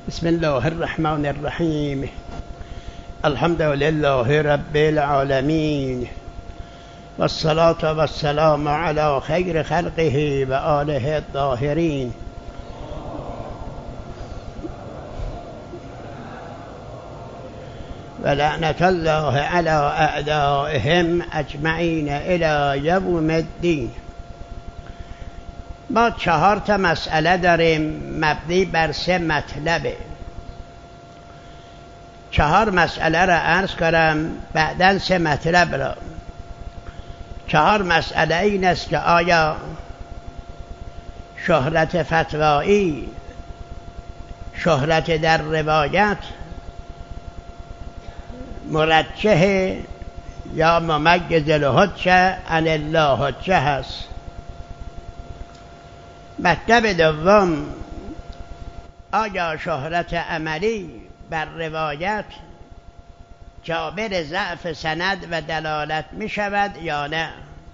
بسم الله الرحمن الرحیم. الحمد لله رب العالمین والصلاة والسلام على خیر خلقه و آله الطاهرین. و لعنت الله علی اعدائهم اجمعین الی یوم الدین. ما 4 مسئله داریم مبنی بر 3 مطلبه. 4 مسئله را عرض کنم، بعداً 3 مطلب را. 4 مسئله این است که آیا شهرت فتوایی، شهرت در روایت مرجح یا ممیز الحجه عن الله حجه هست. مطلب دوم، آیا شهرت عملی بر روایت جابر ضعف سند و دلالت می شود یا نه؟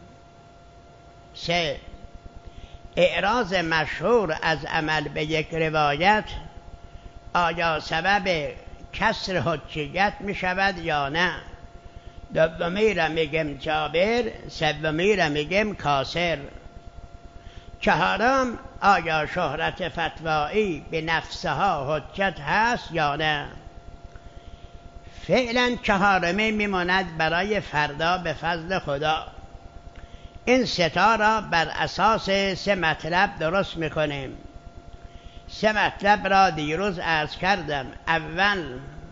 3. اعراض مشهور از عمل به یک روایت آیا سبب کسر حجیت می شود یا نه؟ دومی را میگم جابر، سومی را میگم کاسر. 4، آیا شهرت فتوایی به نفسها حجت هست یا نه؟ فعلا 4 میماند برای فردا به فضل خدا. این 3 را بر اساس 3 مطلب درست میکنیم. 3 مطلب را دیروز عرض کردم. اول،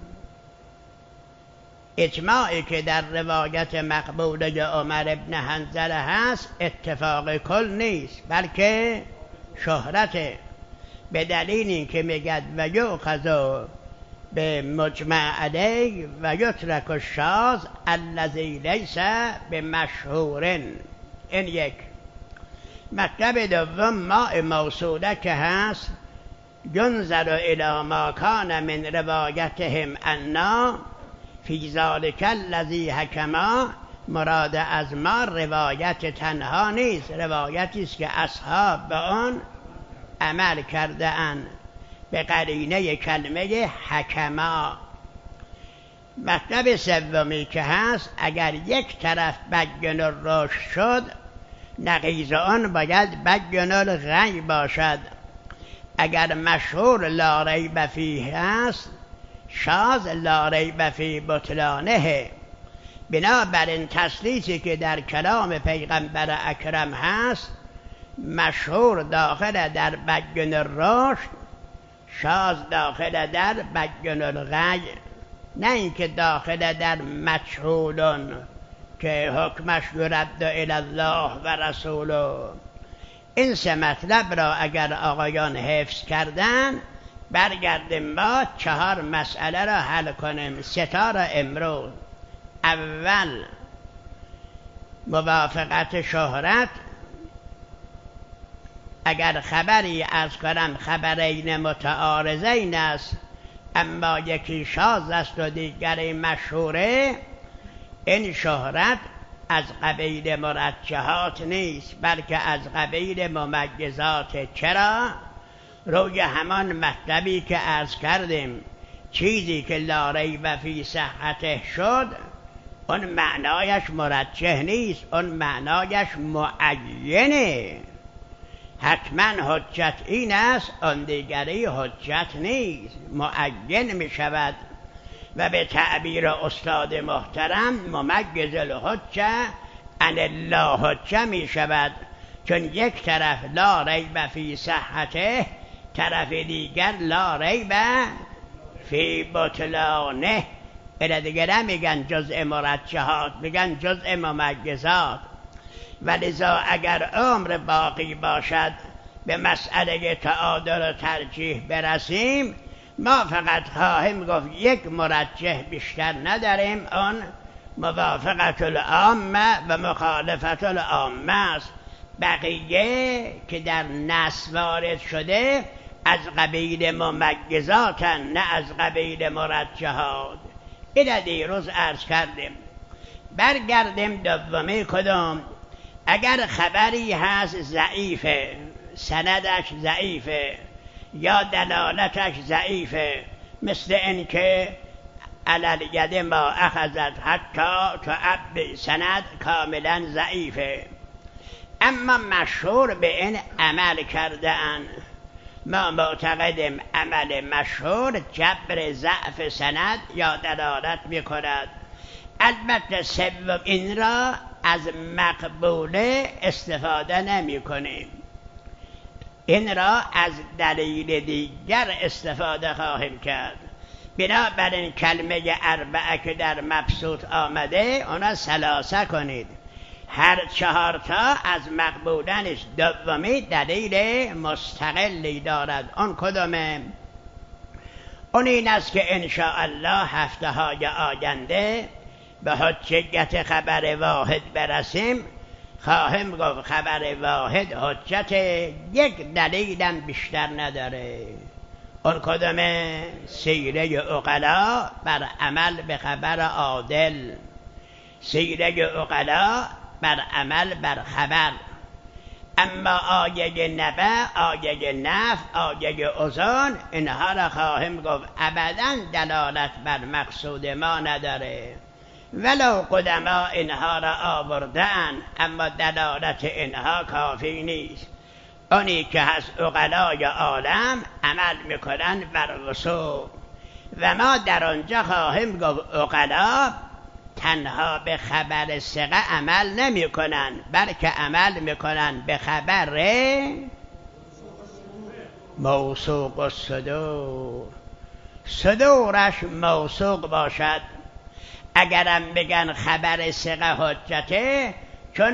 اجماعی که در روایت مقبوله عمر ابن حنظله هست اتفاق کل نیست، بلکه شهرت، به دلیل این که میگد و یؤخذ به مجمع علیه و یترک الشاذ الذی لیس بمشهور. این 1. مطلب دوم، ماء موصوله که هست ینظر الی ما کان من روایتهم انا فی ذلک الذی حکما. مراد از ما روایت تنها نیست، روایتی است که اصحاب به آن عمل کرده اند به قرینه کلمه حکما. مطلب سومی که هست اگر یک طرف بین الرشد شد، نقیض آن باید بین الغی باشد. اگر مشهور لا ریب فیه است، شاذ لا ریب فی بطلانه. بنابراین تسلیسی که در کلام پیغمبر اکرم هست، مشهور داخل در بین الرشد، شاذ داخل در بین الغی، نه اینکه داخل در مجهولون که حکمش یرد الی الله و رسوله. این 3 مطلب را اگر آقایان حفظ کردن، برگردیم ما 4 مسئله را حل کنیم. 3 را امروز. اول، موافقت شهرت. اگر خبری از کنم خبرین متعارضین است، اما یکی شاذ است و دیگری مشهوره، این شهرت از قبیل مرجحات نیست، بلکه از قبیل ممیزات. چرا؟ روی همان مطلبی که عرض کردیم، چیزی که لا ریب فی صحته شد، اون معنایش مرجح نیست، اون معنایش معینه. حتما حجت این است، آن دیگری حجت نیست، معین می شود. و به تعبیر استاد محترم ممیز الحجه عن الله حجه می شود، چون یک طرف لا ریب فی صحته، طرف دیگر لا ریب فی بطلانه. این دیگر میگن جزء مرجحات، میگن جزء ممیزات. ولذا اگر عمر باقی باشد به مسئله تعادل و ترجیح برسیم، ما فقط خواهیم گفت یک مرجح بیشتر نداریم، آن موافقت العامه و مخالفت العامه است. بقیه که در نص وارد شده از قبیل ممیزات، نه از قبیل مرجحات. این دیروز عرض کردیم. برگردیم دومی کدام؟ اگر خبری هست ضعیفه، سندش ضعیفه، یا دلالتش ضعیفه، مثل اینکه علالید ما اخذت حتی تو عبد سند کاملا ضعیفه. اما مشهور به این عمل کرده اند. ما معتقدیم عمل مشهور جبر ضعف سند یا دلالت میکند. البته سوم این را از مقبوله استفاده نمی کنیم، این را از دلیل دیگر استفاده خواهیم کرد. بنابراین کلمه اربعه که در مبسوط آمده اونا ثلاثه کنید، هر چهار تا از مقبولنش دومی دلیل مستقلی دارد. اون کدومه؟ اون این است که انشاءالله هفته های آینده به حجیت خبر واحد برسیم. خواهم گفت خبر واحد حجت یک دلیلم بیشتر نداره. اون کدومه؟ سیره عقلا بر عمل به خبر عادل، سیره عقلا بر عمل بر خبر. اما آیه نبع، آیه نفع، آیه اذن، اینها را خواهم گفت ابدا دلالت بر مقصود ما نداره. ولو قدما اینها را آوردن، اما دلالت اینها کافی نیست. اونی که هست عقلای عالم عمل میکنن بر وثوق، و ما در آنجا خواهیم گفت عقلا تنها به خبر ثقه عمل نمی کنن، بلکه عمل میکنن به خبر موثوق الصدور. صدورش موثوق باشد. اگرم بگن خبر ثقه حجته، چون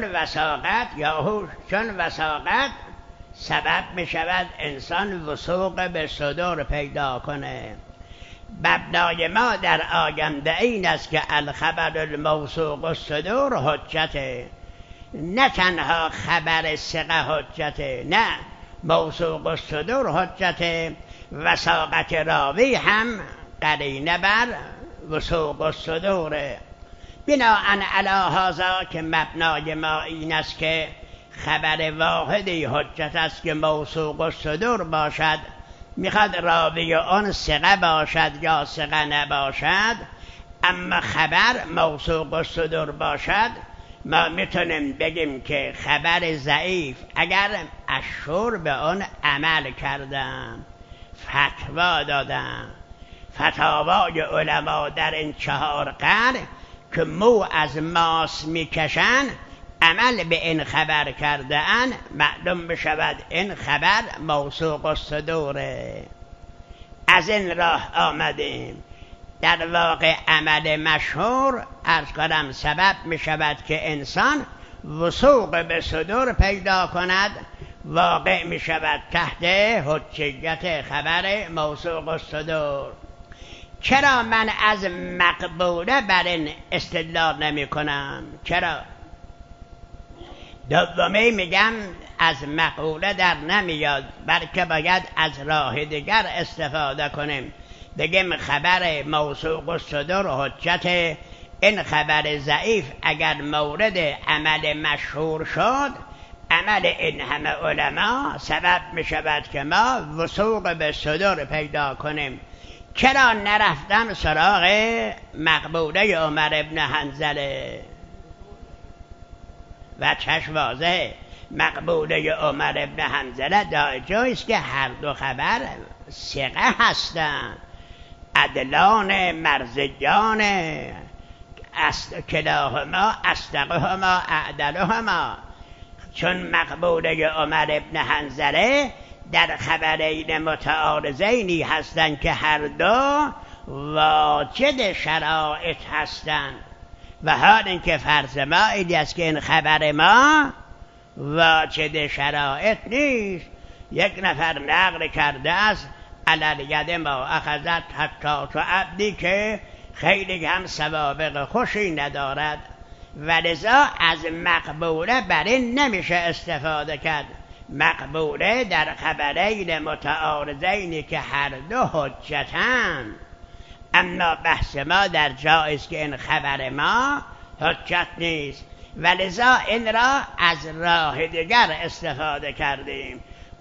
وثاقت سبب می شود انسان وثوق به صدور پیدا کنه. مبنای ما در آینده این است که الخبر الموثوق الصدور حجته، نه تنها خبر ثقه حجته، نه موثوق الصدور حجته. وثاقت راوی هم قرینه بر وثوق الصدوره. بناءً علی هذا که مبنای ما این است که خبر واحدی حجت است که موثوق الصدور باشد، میخواد راوی آن ثقه باشد یا ثقه نباشد، اما خبر موثوق الصدور باشد، ما میتونیم بگیم که خبر ضعیف اگر اشهر به آن عمل کردم، فتوا دادم، فتاوای علما در این 4 قرن که مو از ماس میکشن عمل به این خبر کرده ان، معلوم بشود این خبر موثوق الصدوره. از این راه آمدیم. در واقع عمل مشهور عرض کنم سبب می شود که انسان وثوق به صدور پیدا کند، واقع می شود تحت حجیت خبر موثوق الصدور. چرا من از مقبوله بر این استدلال نمی کنم؟ چرا؟ دومی میگم از مقوله در نمیاد، بلکه باید از راه دیگر استفاده کنیم. بگیم خبر موثوق الصدور حجت، این خبر ضعیف اگر مورد عمل مشهور شد، عمل این همه علما سبب می شود که ما وثوق به صدور پیدا کنیم. چرا نرفتم سراغ مقبوله عمر ابن حنظله؟ و چشم واضحه مقبوله عمر ابن حنظله دایجویست که هر دو خبر ثقه هستند، عدلان مرزیان، کلاهما اصدقهما اعدلهما. چون مقبوله عمر ابن حنظله در خبرین متعارضینی هستند که هر دو واجد شرایط هستند، و حال اینکه فرض ما ایدی است که این خبر ما واجد شرایط نیست. یک نفر نقل کرده است علالید ما اخذت حتی تو عبدی که خیلی هم سوابق خوشی ندارد، ولذا از مقبوله بر این نمیشه استفاده کرد. مقبوله در خبرین متعارضینی که هر دو حجتن، اما بحث ما در جایست که این خبر ما حجت نیست، ولذا این را از راه دیگر استفاده کردیم.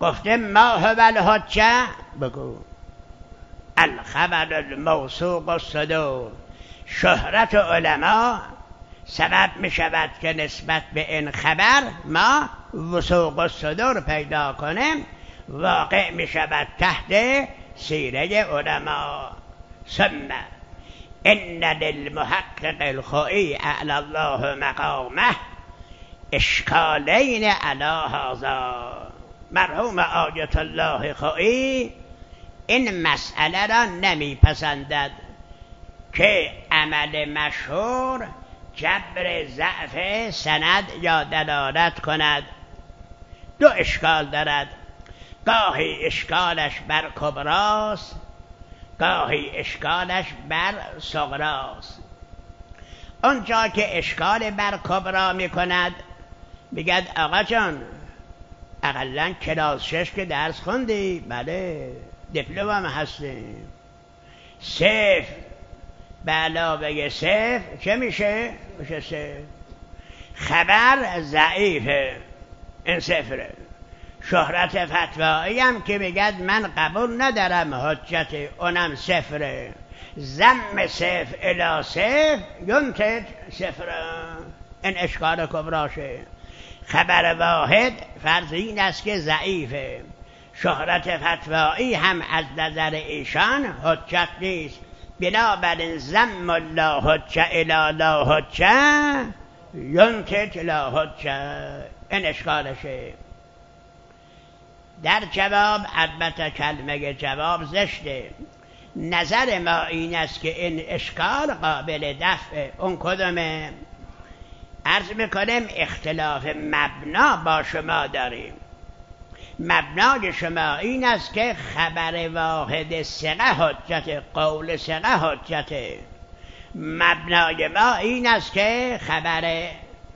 گفته ما هو الحجه، بگو الخبر الموثوق الصدور. شهرت علما سبب می شود که نسبت به این خبر ما وثوق الصدور پیدا کنیم، واقع می شود تحت سیره علما. ثم ان للمحقق الخوئی اعلی الله مقامه اشکالین علی هذا. مرحوم آیت الله خوئی این مسئله را نمیپسندد که عمل مشهور جبر ضعف سند یا دلالت کند. دو اشکال دارد، گاهی اشکالش بر کبراست، گاهی اشکالش بر صغراست. اونجا که اشکال بر کبرا میکند میگد آقا جان اقلا کلاس 6 که درس خوندی؟ بله دیپلم هم هستیم. صفر به علاوه صفر چه میشه؟ میشه صفر. خبر ضعیفه، این صفره. شهرت فتوایی هم که میگد من قبول ندارم حجت، اونم صفره. ضم صفر الی صفر ینتج صفر، این اشکال کبراشه. خبر واحد فرض این است که ضعیفه. شهرت فتوایی هم از نظر ایشان حجت نیست، بنابراین ضم لا حجه الی لا حجه ینتج لا حجه، این اشکالشه. در جواب البته کلمه جواب زشته. نظر ما این است که این اشکال قابل دفع. اون کدومه؟ عرض میکنیم اختلاف مبنا با شما داریم. مبنای شما این است که خبر واحد ثقه حجت، قول ثقه حجت. مبنای ما این است که خبر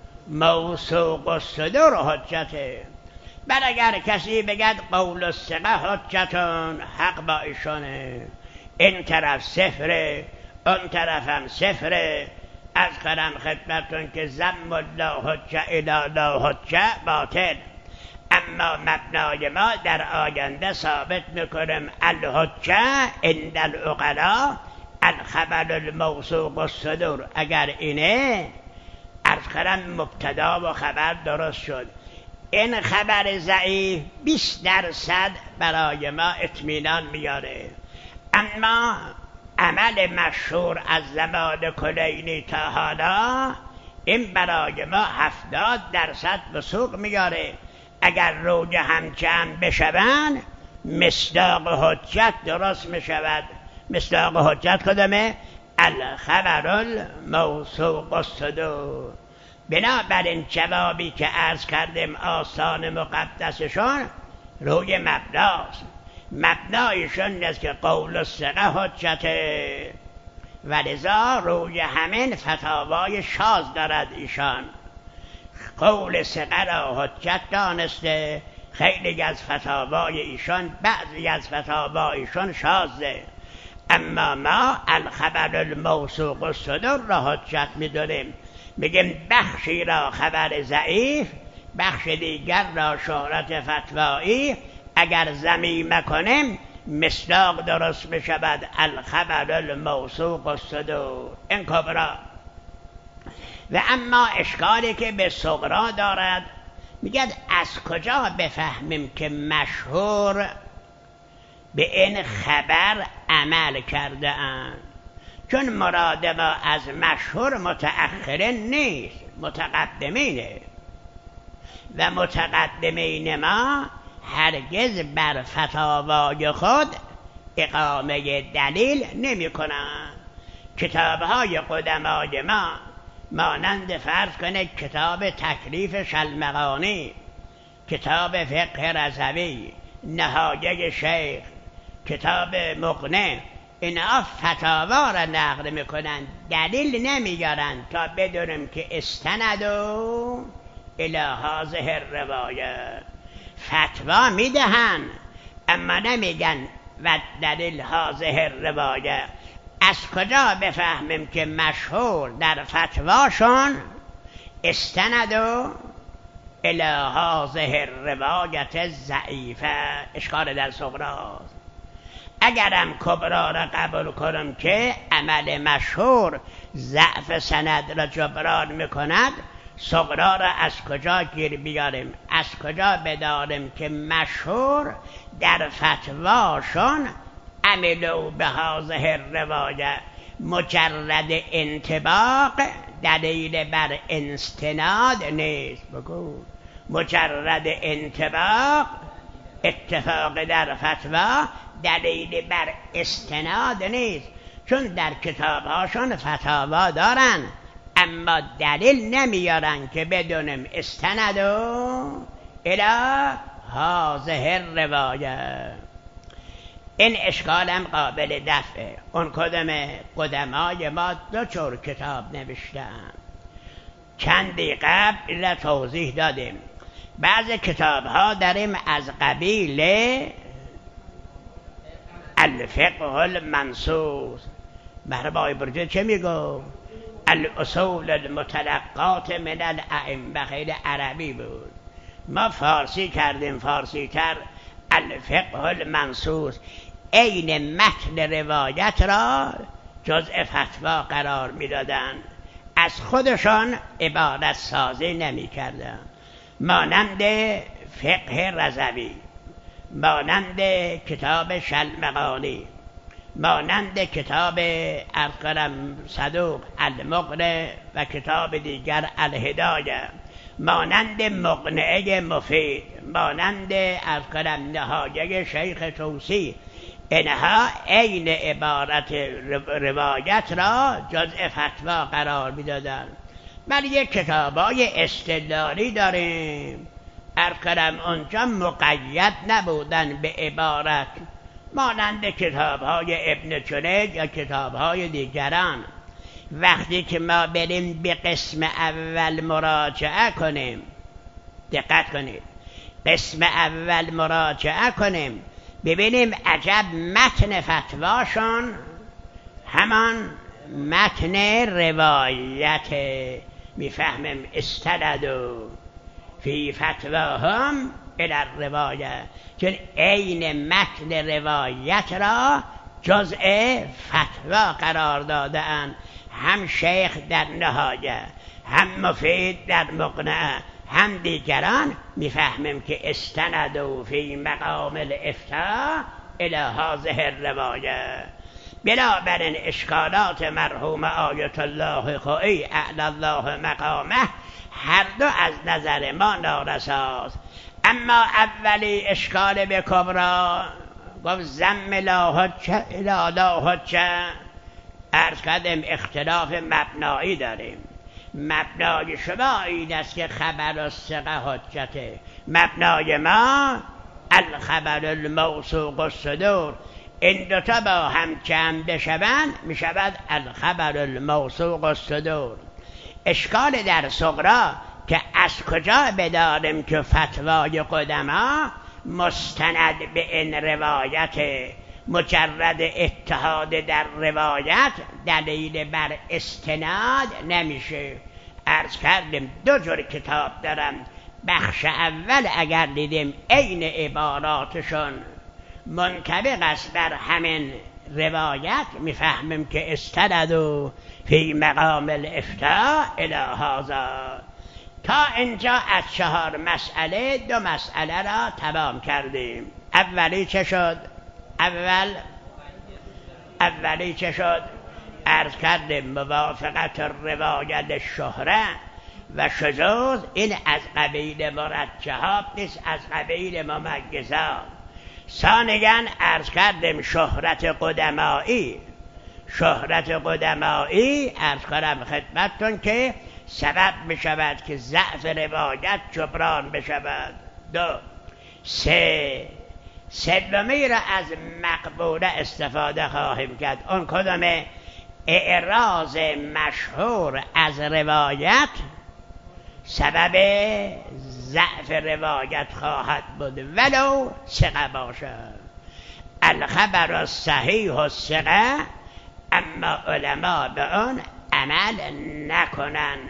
موثوق الصدور حجته. بل اگر کسی بگد قول الثقه حجتون، حق با ایشونه، این طرف صفره اون طرف هم صفره. از کنم خدمتون که ضم لا حجه الی لا حجه باطل. اما مبنای ما در آینده ثابت میکنیم الحجه عند العقلاء الخبر الموثوق الصدور. اگر اینه از کنم مبتدا و خبر درست شد. این خبر ضعیف 20% برای ما اطمینان میاره، اما عمل مشهور از زمان کلینی تا حالا این برای ما 70% وثوق میاره. اگر روی هم جمع بشوند مصداق حجت درست میشود. مصداق حجت کدامه؟ الخبر الموثوق الصدور. بنابراین جوابی که عرض کردیم آستان مقدسشون روی مبناست. مبنایشون است که قول الثقه حجته، ولذا روی همین فتاوای شاذ دارد ایشان. قول ثقه را حجت دانسته، خیلی از فتاوای ایشان، بعضی از فتاوایشون شاذه. اما ما الخبر الموثوق الصدور را حجت میدونیم. میگیم بخشی را خبر ضعیف، بخش دیگر را شهرت فتوایی اگر ضمیمه کنیم مصداق درست میشود الخبر الموثوق الصدور. این کبرا. و اما اشکالی که به صغرا دارد، میگد از کجا بفهمیم که مشهور به این خبر عمل کرده اند؟ چون مراد ما از مشهور متأخرین نیست، متقدمینه. و متقدمین ما هرگز بر فتاوای خود اقامه دلیل نمی کنند. کتابهای قدمای ما مانند فرض کنید کتاب تکلیف شلمغانی، کتاب فقه رضوی، نهایه شیخ، کتاب مقنع، اینا فتاوا را نقل میکنن، دلیل نمیارن تا بدونیم که استندو الی هذه الروایه. فتوا میدهن اما نمیگن و دلیل هذه الروایه. از کجا بفهمیم که مشهور در فتواشون استندو الی هذه الروایت ضعیفه. اشکال در صغراست. اگرم کبرا را قبول کنم که عمل مشهور ضعف سند را جبران میکند، صغرا را از کجا گیر بیاریم؟ از کجا بداریم که مشهور در فتواشون عملو به هذه الروایه مجرد انطباق دلیل بر استناد نیست. بگو مجرد انطباق اتفاق در فتوا دلیل بر استناد نیست، چون در کتابهاشون فتاوا دارن اما دلیل نمیارن که بدونیم استندو الی هذه الروایه. این اشکالم قابل دفعه. اون قدمای ما 2 کتاب نوشتن، چندی قبل را توضیح دادیم. بعض کتاب ها داریم از قبیل الفقه المنصوص. مرحبا برجه چه میگو؟ الاصول المتلقات من الائمه، خیلی عربی بود، ما فارسی کردیم، فارسی تر. الفقه المنصوص عین متن روایت را جزء فتوا قرار میدادن، از خودشان عبارت سازی نمی کردن. مانند فقه رضوی، مانند کتاب شلمغانی، مانند کتاب ارقرم صدوق المقنع و کتاب دیگر الهدایه، مانند مقنعه مفید، مانند ارقرم نهایه شیخ توسی. اینها عین عبارت روایت را جزء فتوا قرار میدادن. ولی یک کتابای استدلالی داریم ارقرم اونجا مقید نبودن به عبارت، مانند کتابهای ابن جنید یا کتابهای دیگران. وقتی که ما بریم به قسم اول مراجعه کنیم، دقت کنید، قسم اول مراجعه کنیم ببینیم عجب متن فتواشون همان متن روایت، میفهمیم استندوا فی فتواهم الی الروایه، چون عین متن روایت را جزء فتوا قرار داده‌اند. هم شیخ در نهایه، هم مفید در مقنعه، هم دیگران، میفهمیم که استندوا فی مقام الافتاء الی هذه الروایه. بنابراین اشکالات مرحوم آیت الله خوئی اعلی الله مقامه هر دو از نظر ما نارساست. اما اولی اشکال به کبرا گفت زم لا حجه الی لا حجه. عرض کردیم اختلاف مبنایی داریم. مبنای شما این است که خبر الثقه حجته، مبنای ما الخبر الموثوق الصدور. این دوتا با هم جمع بشوند میشود الخبر الموثوق الصدور. اشکال در صغرا که از کجا بداریم که فتوای قدما مستند به این روایت، مجرد اتحاد در روایت دلیل بر استناد نمیشه. عرض کردیم 2 جور کتاب دارم. بخش اول اگر دیدیم عین عباراتشون منطبق است بر همین روایت، میفهمیم که استندوا فی مقام الافتاء الی هذا. تا اینجا از 4 مسئله 2 مسئله را تمام کردیم. اولی چه شد؟ اولی چه شد؟ عرض کردیم موافقت روایت شهره و شذوذ این از قبیل مرجحات نیست، از قبیل ممیزات. ثانیاً عرض کردیم شهرت قدمایی عرض کردم خدمتتون که سبب بشود که ضعف روایت جبران بشود. 2. 3. سومی را از مقبوله استفاده خواهیم کرد. اون کدامه؟ اعراض مشهور از روایت سبب ضعف روایت خواهد بود ولو ثقه باشد. الخبر الصحیح الثقه، اما علما به اون عمل نکنن.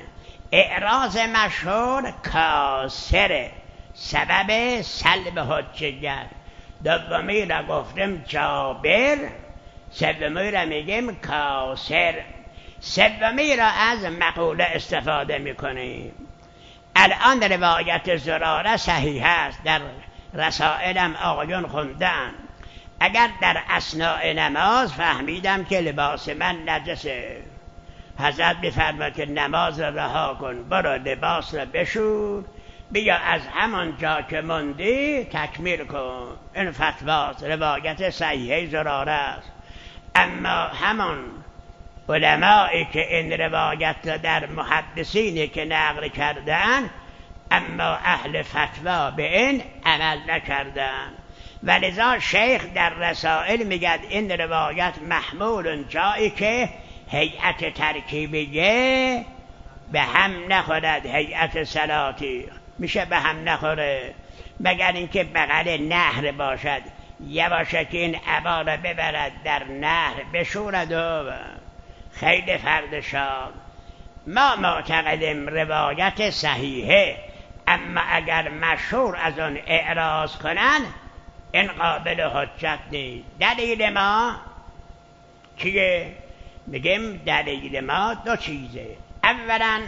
اعراض مشهور کاسره، سبب سلب حجیت. دومی را گفتیم جابر، سومی را میگیم کاسر. سومی را از مقوله استفاده میکنیم. الان روایت زراره صحیح است، در رسائلم آقایون خوندن. اگر در اثناء نماز فهمیدم که لباس من نجسه، حضرت می‌فرماید که نماز را رها کن، برو لباس را بشور، بیا از همان جا که موندی تکمیل کن. این فتواست، روایت صحیحه زراره است. اما همان علمایی که این روایت را در محدثینی که نقل کردن، اما اهل فتوا به این عمل نکردن. ولذا شیخ در رسائل میگد این روایت محمول جایی که هیئت ترکیبیه به هم نخورد، هیئت صلاتی میشه به هم نخوره، مگر اینکه بغل نهر باشد، یواشکی این عبا را ببرد در نهر بشورد و خیلی فرد شاد. ما معتقدیم روایت صحیحه، اما اگر مشهور از آن اعراض کنن این قابل حجت نیست. دلیل ما چیه؟ میگیم دلیل ما دو چیزه. اولا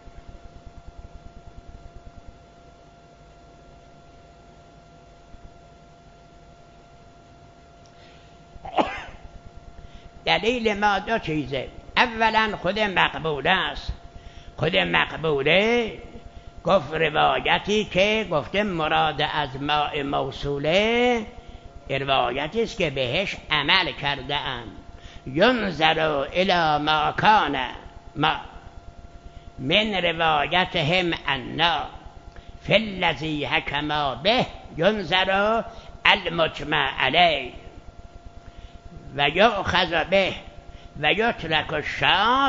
دلیل ما دو چیزه. اولا خود مقبوله است. خود مقبوله گفت روایتی که گفته مراد از ماء موصوله روایتی است که بهش عمل کرده ام. ینظر الی ما کان ما من روایتهم انا فی الذی حکما به ینظر المجمع علیه و یؤخذ به و یترک الشاذ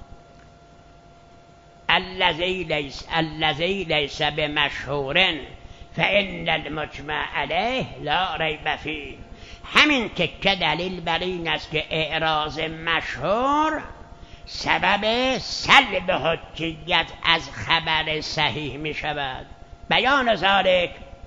الذی لیس بمشهور فان المجمع علیه لا ریب فیه. همین تکه دلیل بر این است که اعراض مشهور سبب سلب حجیت از خبر صحیح می شود. بیان ذالک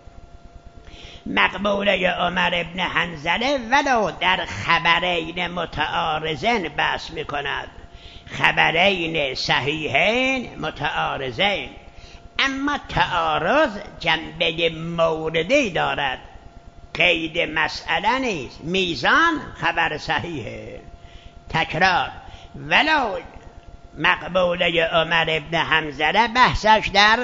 مقبوله عمر ابن حنظله ولو در خبرین متعارضین بحث می کند، خبرین صحیحین متعارضین، اما تعارض جنبه موردی دارد، قید مسئله نیست. میزان خبر صحیحه. تکرار، ولو مقبوله عمر ابن حنظله بحثش در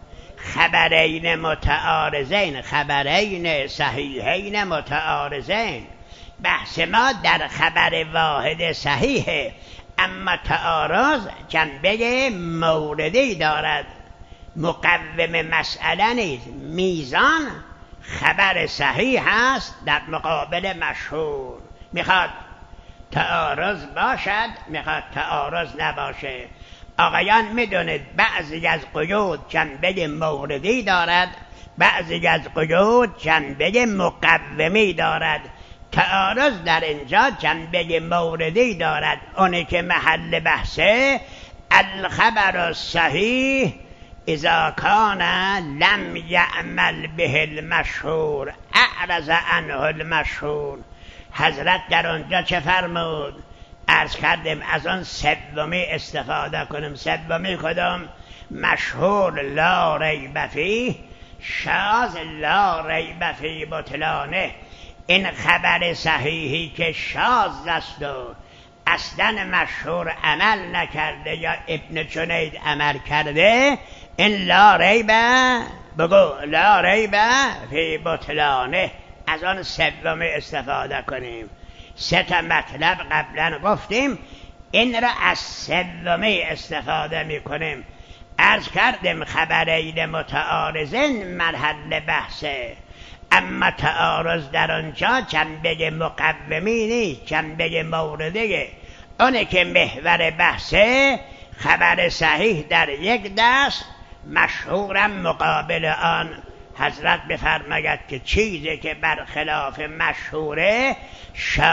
خبرین متعارضین، خبرین صحیحین متعارضین. بحث ما در خبر واحد صحیحه، اما تعارض جنبه موردی دارد، مقوم مسئله نیست. میزان خبر صحیح هست در مقابل مشهور. میخواد تعارض باشد، میخواد تعارض نباشه. آقایان میدونید بعضی از قیود جنبه موردی دارد، بعضی از قیود جنبه مقومی دارد. تعارض در اینجا جنبه موردی دارد، اونی که محل بحثه الخبر الصحیح اذا کان لم یعمل به المشهور اعرض عنه المشهور. حضرت در اونجا چه فرمود؟ عرض کردیم از آن سومی استفاده کنیم. سومی کدام؟ مشهور لا ریب فیه، شاذ لا ریب فی بطلانه. این خبر صحیحی که شاذ است و اصلا مشهور عمل نکرده یا ابن جنید عمل کرده، این لا ریب، بگو لا ریب فی بطلانه. از آن سومی استفاده کنیم. سه تا مطلب قبلا گفتیم، این را از سومی استفاده می کنیم. عرض کردیم خبرین متعارضین محل بحثه، اما تعارض در آنجا جنبه مقومی نیست، جنبه موردیه. اونه که محور بحثه خبر صحیح در یک دست، مشهورم مقابل آن. حضرت بفرماید که چیزی که برخلاف مشهوره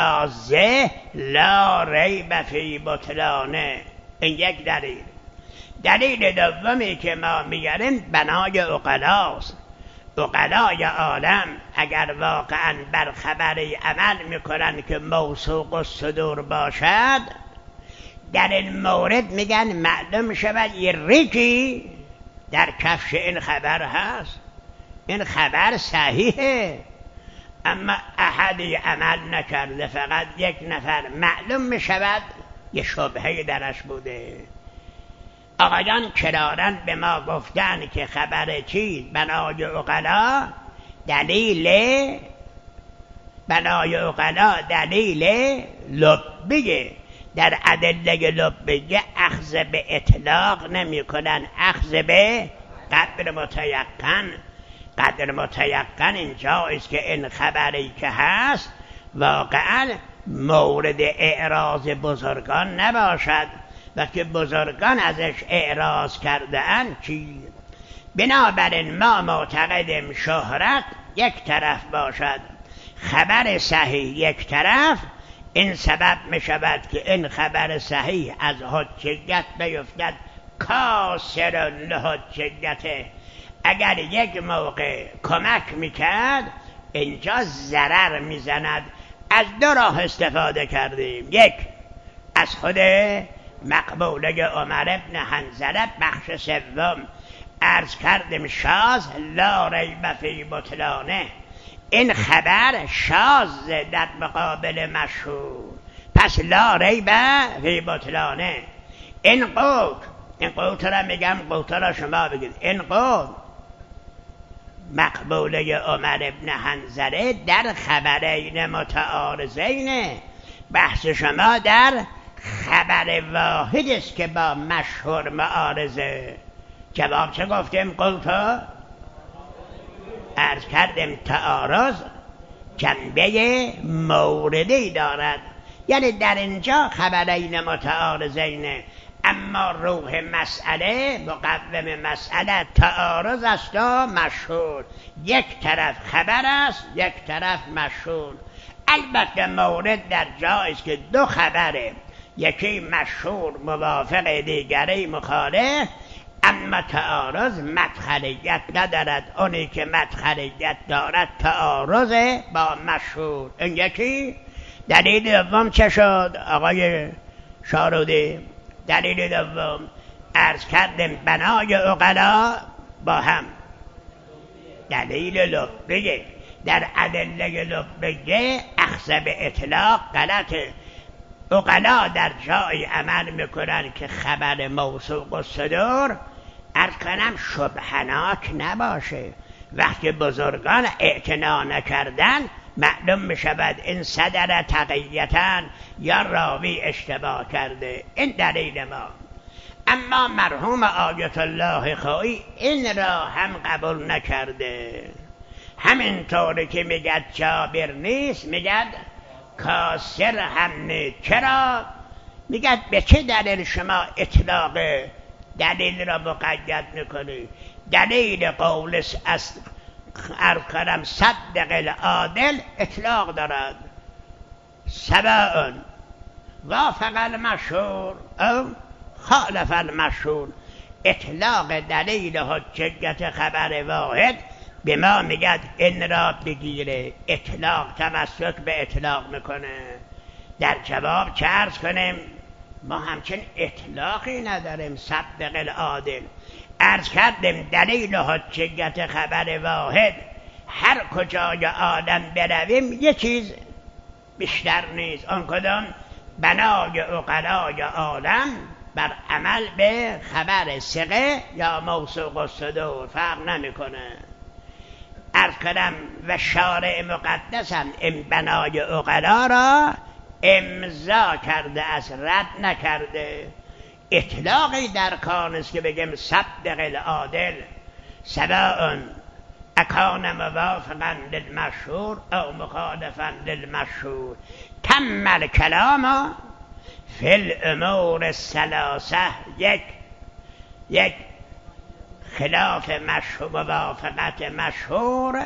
شاذه لا ریب فی بطلانه. این یک دلیل. دلیل دومی که ما میگریم بنای عقلاست. عقلای عالم اگر واقعا بر خبری عمل میکنن که موثوق الصدور باشد، در این مورد میگن معلوم شود یه ریگی در کفش این خبر هست، این خبر صحیحه، اما احدی عمل نکرده، فقط یک نفر معلوم میشود یه شبهه درش بوده. آقایان کرارن به ما گفتن که خبر چیز بنای عقلا دلیل لبیه. در ادله لبیه اخذ به اطلاق نمی کنن، اخذ به قدر متیقن اینجا است که این خبری که هست واقعا مورد اعراض بزرگان نباشد و که بزرگان ازش اعراض کرده اند چی؟ بنابراین ما معتقدیم شهرت یک طرف باشد، خبر صحیح یک طرف. این سبب می شود که این خبر صحیح از حجیت بیفتد کاسر لحجیته. اگر یک موقع کمک میکرد اینجا ضرر میزند. از دو راه استفاده کردیم. یک، از خود مقبوله عمر ابن حنظله بخش سوم عرض کردیم شاذ لا ریب فی بطلانه. این خبر شاذ در مقابل مشهور، پس لا ریب فی بطلانه. این قوت را میگم، قوت را شما بگید. این قوت مقبوله عمر ابن حنظله در خبرین متعارضین، بحث شما در خبر واحد است که با مشهور معارضه. جواب چه گفتیم؟ قلتا عرض کردیم تعارض جنبه موردی دارد، یعنی در اینجا خبرین متعارضین، اما روح مسئله مقوم مسئله تعارض است و مشهور. یک طرف خبر است، یک طرف مشهور. البته مورد در جایی است که دو خبره، یکی مشهور موافق دیگری مخالف، اما تعارض مدخلیت ندارد. اونی که مدخلیت دارد تعارض با مشهور. این یکی. دلیل دوم چه شد آقای شارودی؟ دلیل دوم عرض کردیم بنای عقلا با هم دلیل لبیه. در ادله لبیه اخذ به اطلاق غلطه. عقلا در جای عمل میکنن که خبر موثوق الصدور عرض کنم شبهناک نباشه. وقتی بزرگان اعتنا نکردن معلوم میشود این صدر تقییتن یا راوی اشتباه کرده. این دلیل ما. اما مرحوم آیت الله خویی این را هم قبول نکرده. همینطوری که میگد جابر نیست، میگد کاسر هم نیست. چرا؟ میگد به چه دلیل شما اطلاق دلیل را مقید میکنی؟ دلیل قول از ارکرم صدق العادل اطلاق دارد. سواء وافق المشهور او خالف المشهور. اطلاق دلیل حجیت خبر واحد به ما میگد این را بگیره. اطلاق تمسک به اطلاق میکنه. در جواب چه عرض کنیم؟ ما همچنین اطلاقی نداریم. صدق العادل عرض کردیم دلیل حجیت خبر واحد هر کجای عالم برویم یه چیز بیشتر نیست. آن کدام؟ بنای عقلای عالم بر عمل به خبر ثقه یا موثوق الصدور فرق نمیکنه. عرض کردم و شارع مقدسم این بنای عقلا را امضا کرده است، رد نکرده. اطلاقی در کار است که بگیم صدق العادل سواء اکان موافقا للمشهور او مخالفا للمشهور. تم الکلام فی الامور الثلاثه. یک خلاف مشهور موافقت مشهور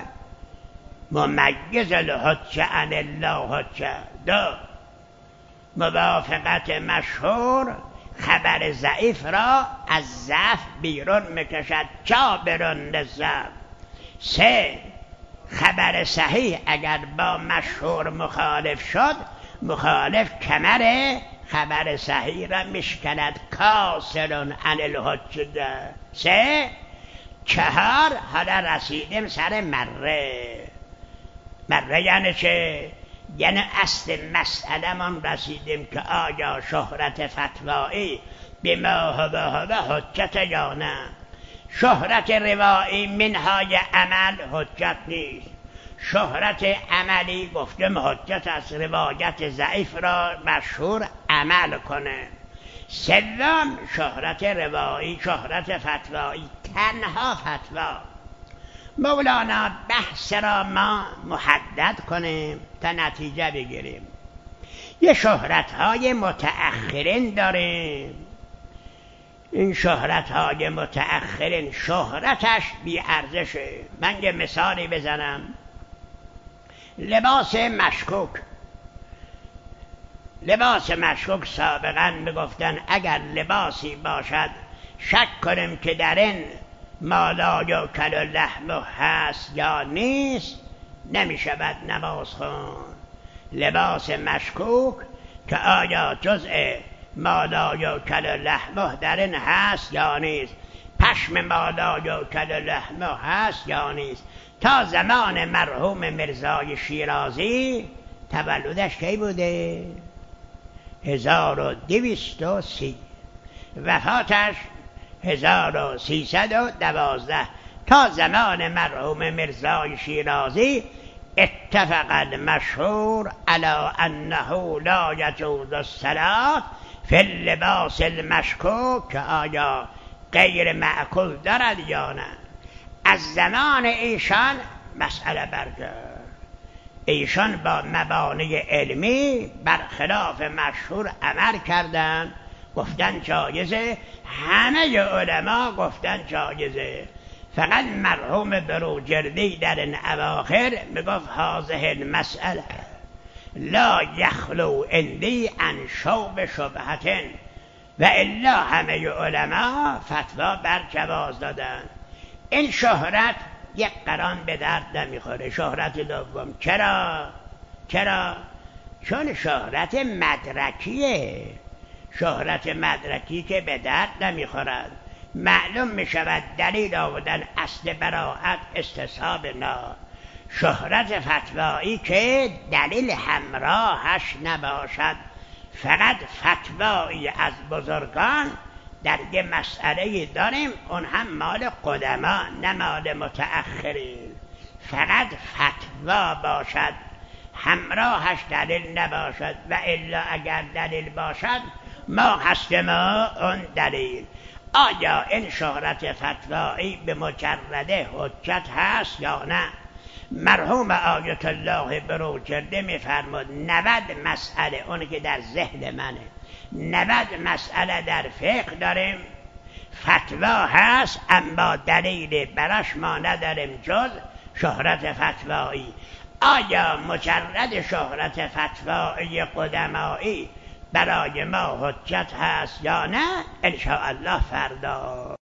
ممیز الحجه عن الله حجه. دو موافقت مشهور خبر ضعیف را از ضعف بیرون میکشد، جابر للضعف. 3 خبر صحیح اگر با مشهور مخالف شد، مخالف کمر خبر صحیح را میشکند، کاسر عن الحجة. 4 حالا رسیدیم سر مره. مره یعنی چه؟ یعنی اصل مسئله من رسیدیم که آیا شهرت فتوایی به ما هو حجت یا نه. شهرت روایی منهای عمل حجت نیست، شهرت عملی گفتم حجت از روایت ضعیف را مشهور عمل کنه. 3 شهرت روایی، شهرت فتوایی، تنها فتوا. مولانا بحث را ما محدد کنیم تا نتیجه بگیریم. یه شهرت‌های متأخرین داریم. این شهرت‌های متأخرین شهرتش بی ارزشه. من یه مثالی بزنم. لباس مشکوک. لباس مشکوک سابقا میگفتن اگر لباسی باشد شک کنیم که در این ما لا یؤکل لحمه هست یا نیست، نمیشود نماز خوند. لباس مشکوک که آیا جزء ما لا یؤکل لحمه در این هست یا نیست، پشم ما لا یؤکل لحمه هست یا نیست. تا زمان مرحوم میرزای شیرازی، تولدش کی بوده؟ 1230، وفاتش 1312. تا زمان مرحوم میرزای شیرازی اتفق المشهور على انه لا یجوز الصلاة فی اللباس المشکوک، که آیا غیر معقول دارد یا نه. از زمان ایشان مسئله برگرد. ایشان با مبانی علمی برخلاف مشهور عمل کردن، گفتن جایزه. همه علما گفتن جایزه. فقط مرحوم بروجردی در این اواخر میگفت هذه المسئله لا یخلو عندی عن شوب شبهة، و الا همه علما فتوا بر جواز دادن. این شهرت یک قران به درد نمیخوره. شهرت دوم. چرا؟ چون شهرت مدرکیه. شهرت مدرکی که به درد نمیخورد. معلوم میشود دلیل آوردن اصل براءت استصحاب نه. شهرت فتوایی که دلیل همراهش نباشد، فقط فتوایی از بزرگان در یه مسئله داریم، اون هم مال قدما نه مال متأخرین. فقط فتوا باشد، همراهش دلیل نباشد، و الا اگر دلیل باشد ما هستیم اون دلیل. آیا این شهرت فتوایی به مجرد حجت هست یا نه؟ مرحوم آیت الله بروجرده میفرمود 90 مسئله، اون که در ذهن منه، 90 مسئله در فقه داریم فتوا هست، اما دلیل براش ما نداریم جز شهرت فتوایی. آیا مجرد شهرت فتوایی قدمایی برای ما حجت هست یا نه؟ ان شاء الله فردا.